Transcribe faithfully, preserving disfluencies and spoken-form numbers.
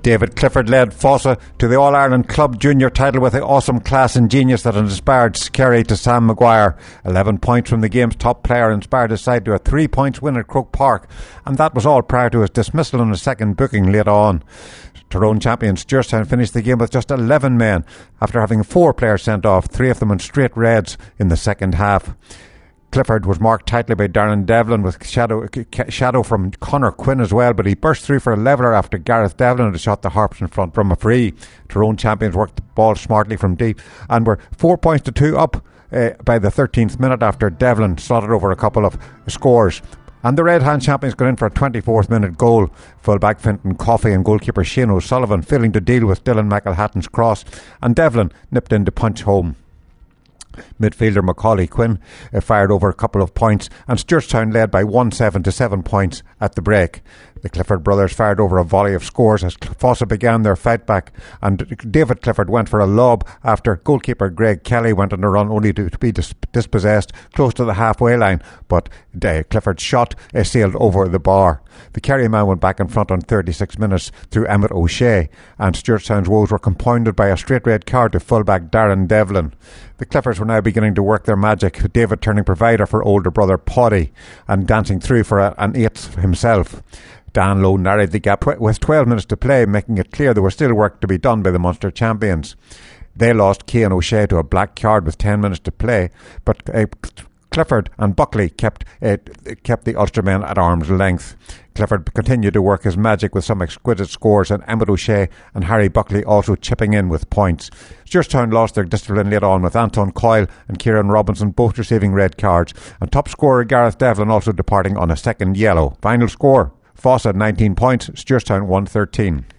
David Clifford led Fossa to the All-Ireland Club Junior title with the awesome class and genius that inspired Kerry to Sam Maguire. eleven points from the game's top player inspired his side to a three points win at Croke Park, and that was all prior to his dismissal on a second booking later on. Tyrone champions Georgetown finished the game with just eleven men after having four players sent off, three of them in straight reds in the second half. Clifford was marked tightly by Darren Devlin with shadow shadow from Conor Quinn as well, but he burst through for a leveller after Gareth Devlin had shot the Harps in front from a free. Tyrone champions worked the ball smartly from deep and were four points to two up uh, by the thirteenth minute after Devlin slotted over a couple of scores. And the Red Hand champions got in for a twenty-fourth minute goal. Fullback Finton Coffey and goalkeeper Shane O'Sullivan failing to deal with Dylan McElhatton's cross, and Devlin nipped in to punch home. Midfielder Macaulay Quinn uh, fired over a couple of points, and Georgetown led by one seven to seven points at the break. The Clifford brothers fired over a volley of scores as Fossa began their fight back, and David Clifford went for a lob after goalkeeper Greg Kelly went on a run only to, to be dis- dispossessed close to the halfway line, but uh, Clifford's shot uh, sailed over the bar. The Kerry man went back in front on thirty-six minutes through Emmett O'Shea, and Georgetown's woes were compounded by a straight red card to fullback Darren Devlin. The Cliffords were now beginning to work their magic, with David turning provider for older brother Poddy and dancing through for a, an eighth himself. Dan Lowe narrowed the gap with twelve minutes to play, making it clear there was still work to be done by the Munster champions. They lost Cian O'Shea to a black card with ten minutes to play, but uh, Clifford and Buckley kept uh, kept the Ulstermen at arm's length. Clifford continued to work his magic with some exquisite scores, and Emmett O'Shea and Harry Buckley also chipping in with points. Georgetown lost their discipline later on, with Anton Coyle and Kieran Robinson both receiving red cards, and top scorer Gareth Devlin also departing on a second yellow. Final score: Fossa nineteen points, Georgetown one thirteen.